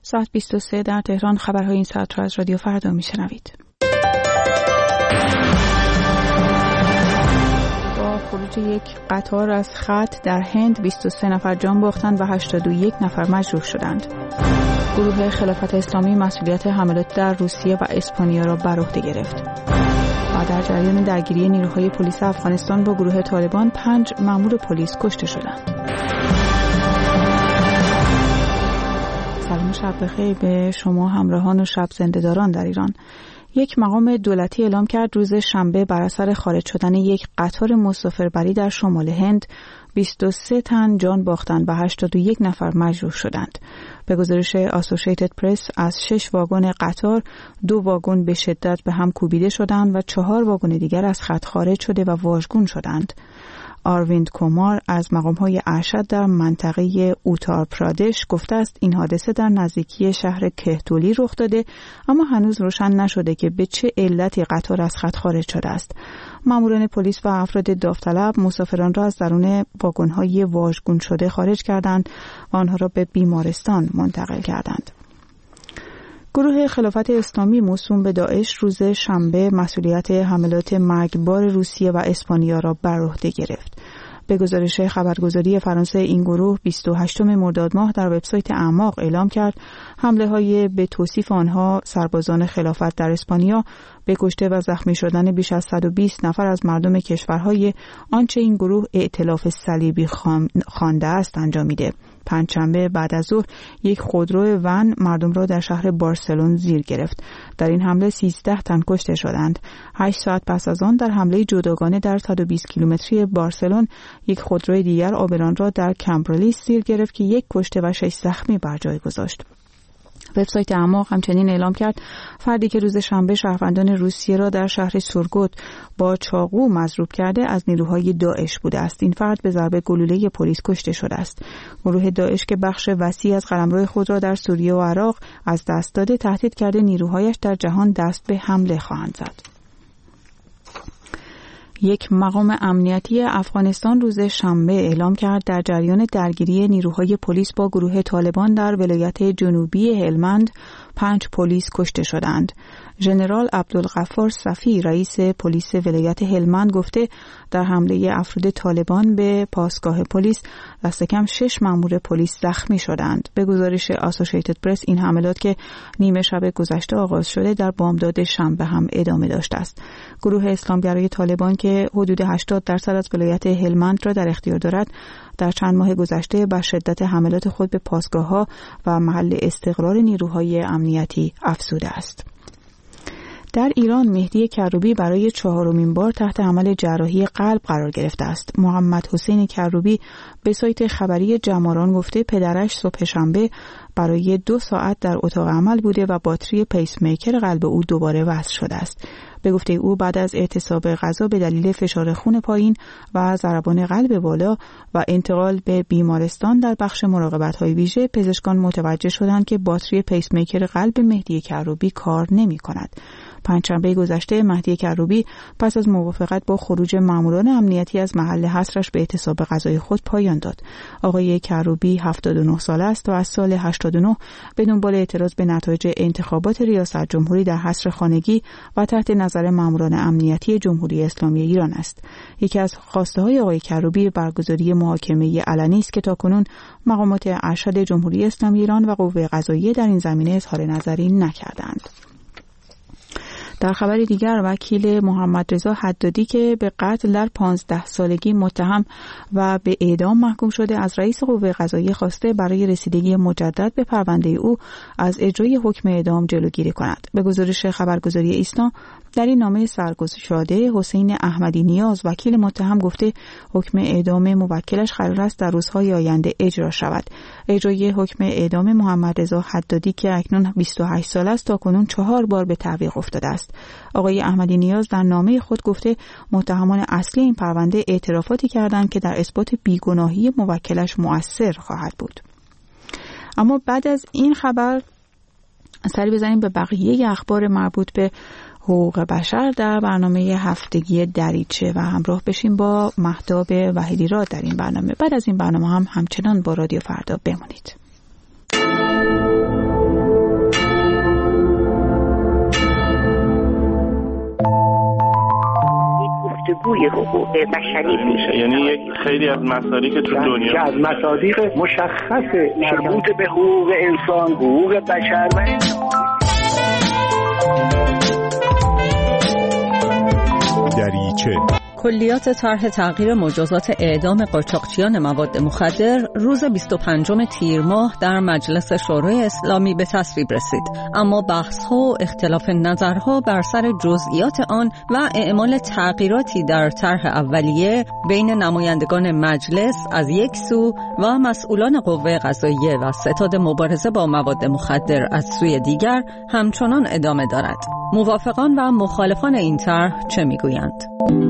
ساعت 23 در تهران. خبرهای این ساعت را از رادیو فردا میشنوید. با خروج یک قطار از خط در هند 23 نفر جان باختند و 81 نفر مجروح شدند. گروه خلافت اسلامی مسئولیت حملات در روسیه و اسپانیا را بر عهده گرفت. و در جریان درگیری نیروهای پلیس افغانستان با گروه طالبان 5 مأمور پلیس کشته شدند. سلام شب بخیر به شما همراهان و شب زنده‌داران در ایران. یک مقام دولتی اعلام کرد روز شنبه بر اثر خارج شدن یک قطار مسافربری در شمال هند 23 تن جان باختند و 81 نفر مجروح شدند. به گزارش آسوشیتد پرس از 6 واگن قطار 2 واگن به شدت به هم کوبیده شدند و 4 واگن دیگر از خط خارج شده و واژگون شدند. آرویند کومار از مقام‌های ارشد در منطقه اوتار پرادش گفته است این حادثه در نزدیکی شهر کهتولی رخ داده، اما هنوز روشن نشده که به چه علتی قطار از خط خارج شده است. ماموران پلیس و افراد داوطلب مسافران را از درون واگن‌های واژگون شده خارج کردند و آنها را به بیمارستان منتقل کردند. گروه خلافت اسلامی موسوم به داعش روز شنبه مسئولیت حملات مرگبار روسیه و اسپانیا را بر عهده گرفت. به گزارش خبرگزاری فرانسه این گروه 28 مرداد ماه در وبسایت اعماق اعلام کرد حمله‌های به توصیف آنها سربازان خلافت در اسپانیا به کشته و زخمی شدن بیش از 120 نفر از مردم کشورهای آنچه این گروه ائتلاف صلیبی خوانده است انجامیده. پنجشنبه بعد از ظهر یک خودرو ون مردم را در شهر بارسلون زیر گرفت. در این حمله 13 تن کشته شدند. 8 ساعت پس از آن در حمله جداگانه در 120 کیلومتری بارسلون یک خودروی دیگر آبران را در کمبرلیس زیر گرفت که 1 کشته و 6 زخمی بر جای گذاشت. وبسایت اعماق همچنین اعلام کرد فردی که روز شنبه شهروندان روسیه را در شهر سورگوت با چاقو مضروب کرده از نیروهای داعش بوده است. این فرد به ضربه گلوله پلیس کشته شده است. گروه داعش که بخش وسیعی از قلمرو خود را در سوریه و عراق از دست داده تهدید کرده نیروهایش در جهان دست به حمله خواهند زد. یک مقام امنیتی افغانستان روز شنبه اعلام کرد در جریان درگیری نیروهای پلیس با گروه طالبان در ولایت جنوبی هلمند 5 پلیس کشته شدند. ژنرال عبدالغفار صفی رئیس پلیس ولایت هلمند گفته در حمله افراد طالبان به پاسگاه پلیس دست کم 6 مأمور پلیس زخمی شدند. به گزارش آسوشیتد پرس این حملات که نیمه شب گذشته آغاز شده در بامداد شنبه هم ادامه داشته است. گروه اسلامگرای طالبان که حدود 80% از ولایت هلمند را در اختیار دارد در چند ماه گذشته بر شدت حملات خود به پاسگاه‌ها و محل استقرار نیروهای امنیتی افزوده است. در ایران مهدی کروبی برای 4مین بار تحت عمل جراحی قلب قرار گرفته است. محمد حسین کروبی به سایت خبری جماران گفته پدرش صبح شنبه برای 2 ساعت در اتاق عمل بوده و باتری پیس میکر قلب او دوباره وصل شده است. به گفته او بعد از اعتصاب غذا به دلیل فشار خون پایین و ضربان قلب بالا و انتقال به بیمارستان در بخش مراقبت‌های ویژه پزشکان متوجه شدند که باتری پیس میکر قلب مهدی کروبی کار نمی‌کند. پنجشنبه گذشته مهدی کروبی پس از موافقت با خروج ماموران امنیتی از محل حصرش به اعتصاب غذای خود پایان داد. آقای کروبی 79 ساله است و از سال 89 به دنبال اعتراض به نتایج انتخابات ریاست جمهوری در حصر خانگی و تحت نظر ماموران امنیتی جمهوری اسلامی ایران است. یکی از خواسته‌های آقای کروبی برگزاری محاکمه علنی است که تاکنون مقامات ارشد جمهوری اسلامی ایران و قوه قضاییه در این زمینه اظهار نظری نکردند. در خبر دیگر وکیل محمد رضا حدادی که به قتل در 15 سالگی متهم و به اعدام محکوم شده از رئیس قوه قضاییه خواسته برای رسیدگی مجدد به پرونده او از اجرای حکم اعدام جلوگیری کند. به گزارش خبرگزاری ایسنا در این نامه سرگشاده حسین احمدی نیاز وکیل متهم گفته حکم اعدام موکلش قرار است در روزهای آینده اجرا شود. اجرای حکم اعدام محمد رضا حدادی که اکنون 28 سال است تاکنون 4 بار به تعویق افتاده است. آقای احمدی نیاز در نامه خود گفته متهمان اصلی این پرونده اعترافاتی کردند که در اثبات بیگناهی موکلش مؤثر خواهد بود. اما بعد از این خبر سری بزنیم به بقیه اخبار مربوط به حقوق بشر در برنامه هفتگی دریچه و همراه بشیم با مهتاب وحیدی‌راد در این برنامه. بعد از این برنامه هم همچنان با رادیو فردا بمانید. توی حقوق بشری پیش. یعنی یک خیلی از مصادیق که تو دنیا از مصادیق مشخص مربوط به حقوق انسان، حقوق بشر و دریچه کلیات طرح تغییر مجازات اعدام قاچاقچیان مواد مخدر روز 25 تیر ماه در مجلس شورای اسلامی به تصویب رسید، اما بحث‌ها و اختلاف نظرها بر سر جزئیات آن و اعمال تغییراتی در طرح اولیه بین نمایندگان مجلس از یک سو و مسئولان قوه قضاییه و ستاد مبارزه با مواد مخدر از سوی دیگر همچنان ادامه دارد. موافقان و مخالفان این طرح چه میگویند؟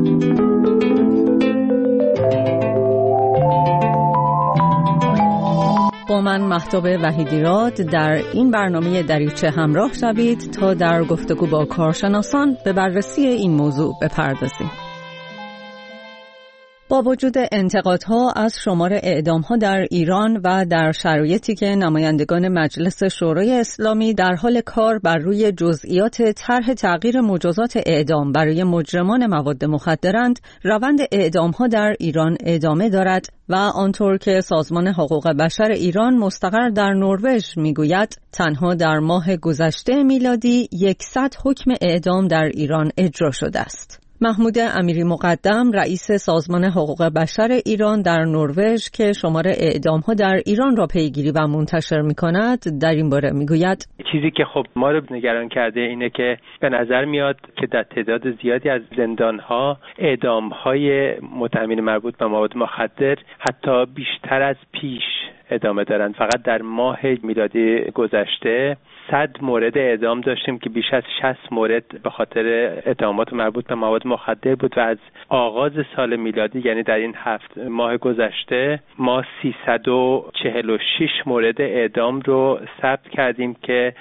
با من مهتاب وحیدیراد در این برنامه دریچه همراه شوید تا در گفتگو با کارشناسان به بررسی این موضوع بپردازیم. با وجود انتقادها از شمار اعدام‌ها در ایران و در شرایطی که نمایندگان مجلس شورای اسلامی در حال کار بر روی جزئیات طرح تغییر مجازات اعدام برای مجرمان مواد مخدرند، روند اعدام‌ها در ایران ادامه دارد و آنطور که سازمان حقوق بشر ایران مستقر در نروژ میگوید، تنها در ماه گذشته میلادی 100 حکم اعدام در ایران اجرا شده است. محمود امیری مقدم، رئیس سازمان حقوق بشر ایران در نروژ که شمار اعدام‌ها در ایران را پیگیری و منتشر می‌کند، در این باره می‌گوید: چیزی که خب ما رو نگران کرده اینه که به نظر میاد که در تعداد زیادی از زندان‌ها اعدام‌های متهمین مربوط به مواد مخدر حتی بیشتر از پیش ادامه دارند. فقط در ماه میلادی گذشته 100 مورد اعدام داشتیم که بیش از 60 مورد به خاطر اتهامات مربوط به مواد مخدر بود و از آغاز سال میلادی، یعنی در این 7 ماه گذشته، ما 346 مورد اعدام رو ثبت کردیم که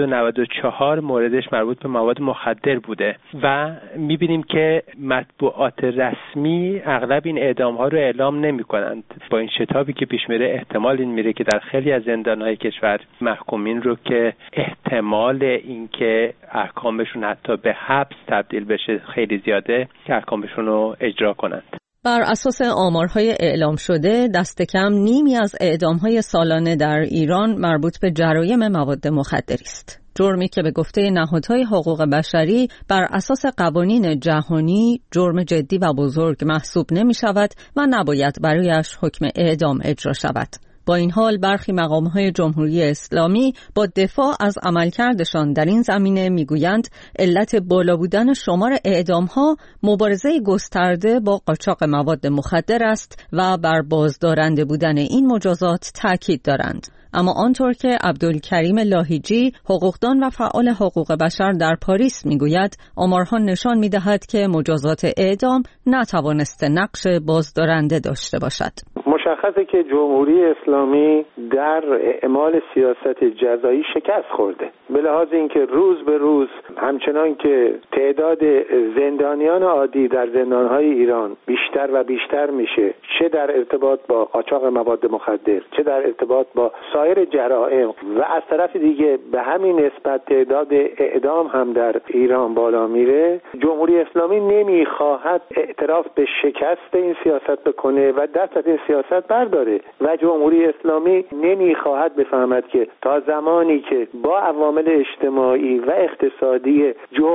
194 موردش مربوط به مواد مخدر بوده و می‌بینیم که مطبوعات رسمی اغلب این اعدام‌ها رو اعلام نمی‌کنند. با این شتابی که پیش میره احتمال این میره که در خیلی از زندان‌های کشور محکومین رو که احتمال اینکه احکامشون حتی به حبس تبدیل بشه خیلی زیاده که احکامشون رو اجرا کنند. بر اساس آمارهای اعلام شده، دست کم نیمی از اعدام‌های سالانه در ایران مربوط به جرایم مواد مخدری است. جرمی که به گفته نهادهای حقوق بشری بر اساس قوانین جهانی جرم جدی و بزرگ محسوب نمی شود و نباید برایش حکم اعدام اجرا شود. با این حال برخی مقام‌های جمهوری اسلامی با دفاع از عملکردشان در این زمینه میگویند علت بالا بودن شمار اعدام‌ها مبارزه گسترده با قاچاق مواد مخدر است و بر بازدارنده بودن این مجازات تاکید دارند. اما آنطور که عبدالکریم لاهیجی، حقوقدان و فعال حقوق بشر در پاریس میگوید، آمارها نشان می‌دهد که مجازات اعدام نتوانسته نقش بازدارنده داشته باشد. مشخصه که جمهوری اسلامی در اعمال سیاست جزایی شکست خورده، به لحاظ اینکه روز به روز همچنان که تعداد زندانیان عادی در زندانهای ایران بیشتر و بیشتر میشه، چه در ارتباط با قاچاق مواد مخدر، چه در ارتباط با سایر جرائم، و از طرف دیگه به همین نسبت تعداد اعدام هم در ایران بالا میره، جمهوری اسلامی نمیخواهد اعتراف به شکست این سیاست بکنه و دست از این سیاست برداره و جمهوری اسلامی نمیخواهد بفهمد که تا زمانی که با عوامل اجتماعی و اقتصادی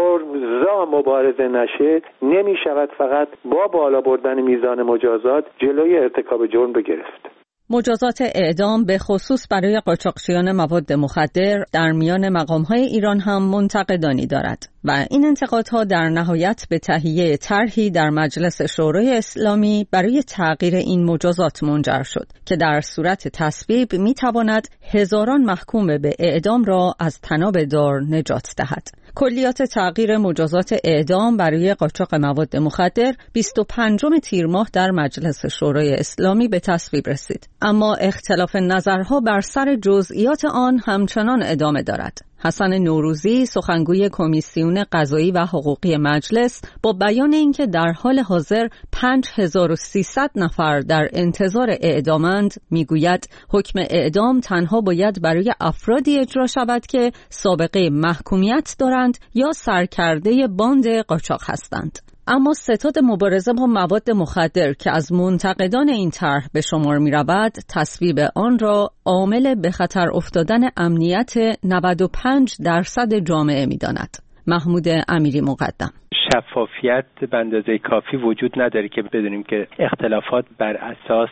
جرمزا مبارزه نشه، نمیشود فقط با بالا بردن میزان مجازات جلوی ارتکاب جرم بگرفت. مجازات اعدام به خصوص برای قاچاقچیان مواد مخدر در میان مقام‌های ایران هم منتقدانی دارد و این انتقادها در نهایت به تهیه طرحی در مجلس شورای اسلامی برای تغییر این مجازات منجر شد که در صورت تصویب می‌تواند هزاران محکوم به اعدام را از طناب دار نجات دهد. کلیات تغییر مجازات اعدام برای قاچاق مواد مخدر 25 تیر ماه در مجلس شورای اسلامی به تصویب رسید، اما اختلاف نظرها بر سر جزئیات آن همچنان ادامه دارد. حسن نوروزی، سخنگوی کمیسیون قضایی و حقوقی مجلس، با بیان اینکه در حال حاضر 5300 نفر در انتظار اعدامند، میگوید حکم اعدام تنها باید برای افرادی اجرا شود که سابقه محکومیت دارند یا سرکرده باند قاچاق هستند. اما ستاد مبارزه با مواد مخدر که از منتقدان این طرح به شمار می‌رود، تصویب آن را عامل به خطر افتادن امنیت 95% جامعه می‌داند. محمود امیری مقدم: شفافیت به اندازه کافی وجود نداره که بدونیم که اختلافات بر اساس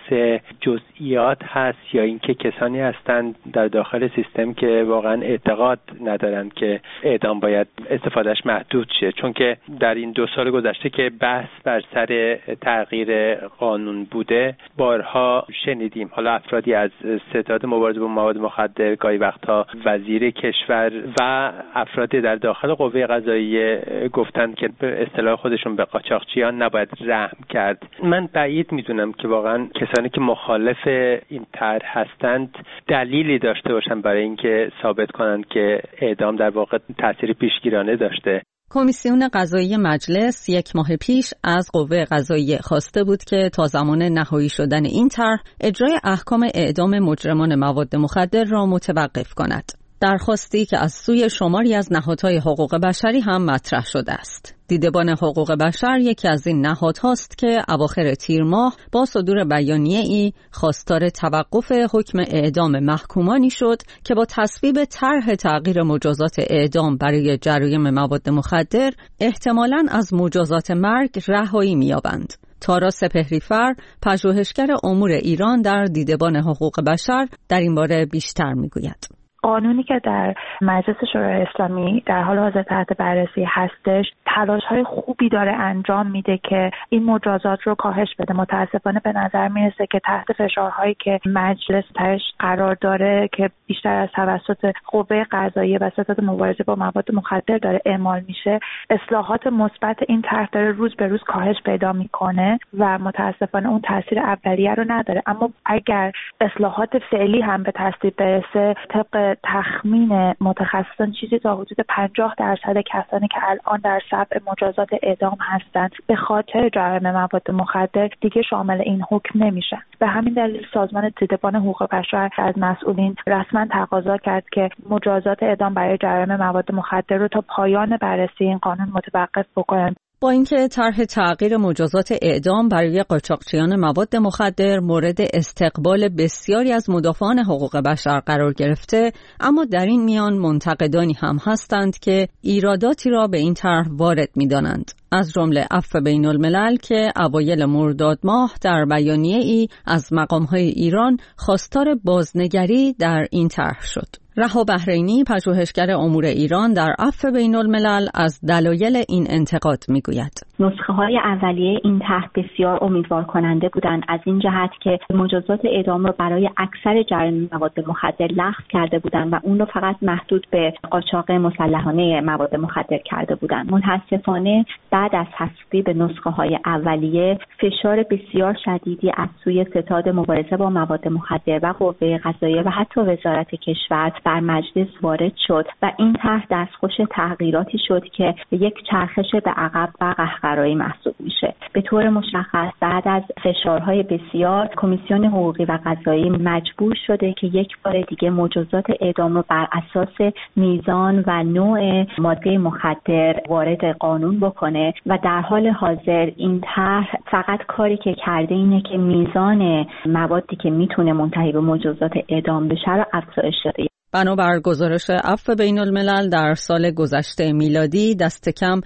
جزئیات هست یا اینکه کسانی هستند در داخل سیستم که واقعا اعتقاد ندارند که اعدام باید استفادهش محدود شه. چون که در این 2 سال گذشته که بحث بر سر تغییر قانون بوده، بارها شنیدیم حالا افرادی از ستاد مبارزه با مواد مخدر، گاهی وقتها وزیر کشور و افراد در داخل قوه قضاییه گفتند که به اصطلاح خودشون به قاچاقچیان نباید رحم کرد. من بعید میدونم که واقعا کسانی که مخالف این طرح هستند دلیلی داشته باشن برای اینکه ثابت کنند که اعدام در واقع تأثیر پیشگیرانه داشته. کمیسیون قضایی مجلس 1 ماه پیش از قوه قضاییه خواسته بود که تا زمان نهایی شدن این طرح اجرای احکام اعدام مجرمان مواد مخدر را متوقف کند. درخواستی که از سوی شماری از نهادهای حقوق بشری هم مطرح شده است. دیدبان حقوق بشر یکی از این نهادهاست که اواخر تیر ماه با صدور بیانیه‌ای خواستار توقف حکم اعدام محکومانی شد که با تصویب طرح تغییر مجازات اعدام برای جرایم مواد مخدر احتمالاً از مجازات مرگ رهایی می‌یابند. تارا سپهری‌فر، پژوهشگر امور ایران در دیدبان حقوق بشر، در این باره بیشتر می‌گوید. قانونی که در مجلس شورای اسلامی در حال حاضر تحت بررسی هستش تلاش‌های خوبی داره انجام میده که این مجازات رو کاهش بده. متاسفانه به نظر میرسه که تحت فشارهایی که مجلس درش قرار داره که بیشتر از توسط قوه قضاییه و ستاد مبارزه با مواد مخدر داره اعمال میشه، اصلاحات مثبت این طرح داره روز به روز کاهش پیدا میکنه و متاسفانه اون تاثیر اولیه رو نداره. اما اگر اصلاحات فعلی هم به تصویب برسه، طبق تخمین متخصصان چیزی تا حدود 50% کسانی که الان در سبع مجازات اعدام هستند به خاطر جرایم مواد مخدر دیگه شامل این حکم نمیشن. به همین دلیل سازمان دیدبان حقوق بشر از مسئولین رسما تقاضا کرد که مجازات اعدام برای جرایم مواد مخدر رو تا پایان بررسی این قانون متوقف بکنند. با اینکه طرح تغییر مجازات اعدام برای قاچاقچیان مواد مخدر مورد استقبال بسیاری از مدافعان حقوق بشر قرار گرفته، اما در این میان منتقدانی هم هستند که ایراداتی را به این طرح وارد می‌دانند. از جمله عفو بین الملل که اوایل مرداد ماه در بیانیه‌ای از مقام‌های ایران خواستار بازنگری در این طرح شد. رها بحرینی، پژوهشگر امور ایران در عفو بین الملل، از دلایل این انتقاد میگوید. نسخه‌های اولیه این طرح بسیار امیدوار کننده بودند از این جهت که مجازات اعدام را برای اکثر جرایم مواد مخدر لغو کرده بودند و اون رو فقط محدود به قاچاق مسلحانه مواد مخدر کرده بودند. متاسفانه بعد از تصویب نسخه‌های اولیه فشار بسیار شدیدی از سوی ستاد مبارزه با مواد مخدر و قوه قضاییه و حتی وزارت کشور بر مجلس وارد شد و این طرح دستخوش تغییراتی شد که یک چرخش به عقب و قهقرایی محسوب میشه. به طور مشخص بعد از فشارهای بسیار کمیسیون حقوقی و قضایی مجبور شده که یک بار دیگه مجازات اعدام رو بر اساس میزان و نوع ماده مخدر وارد قانون بکنه و در حال حاضر این طرح فقط کاری که کرده اینه که میزان موادی که میتونه منتهی به مجازات اعدام بشه رو افزایش داده. بنابر گزارش عفو بین الملل در سال گذشته میلادی دست کم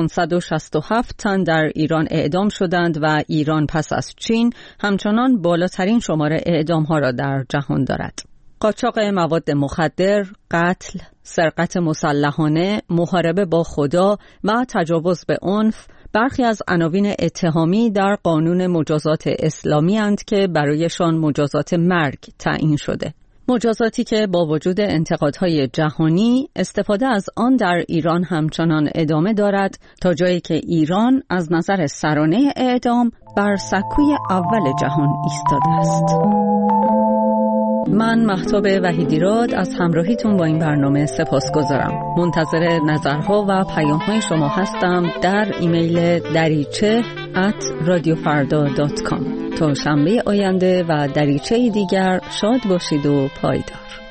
567 تن در ایران اعدام شدند و ایران پس از چین همچنان بالاترین شماره اعدام ها را در جهان دارد. قاچاق مواد مخدر، قتل، سرقت مسلحانه، محاربه با خدا و تجاوز به عنف برخی از عناوین اتهامی در قانون مجازات اسلامی اند که برایشان مجازات مرگ تعیین شده. مجازاتی که با وجود انتقادهای جهانی استفاده از آن در ایران همچنان ادامه دارد تا جایی که ایران از نظر سرانه اعدام بر سکوی اول جهان ایستاده است. من مهتاب وحیدیراد از همراهیتون با این برنامه سپاسگزارم. منتظر نظرها و پیام‌های شما هستم در ایمیل dariche@radiofarda.com. تا شنبه آینده و دریچه دیگر شاد باشید و پایدار.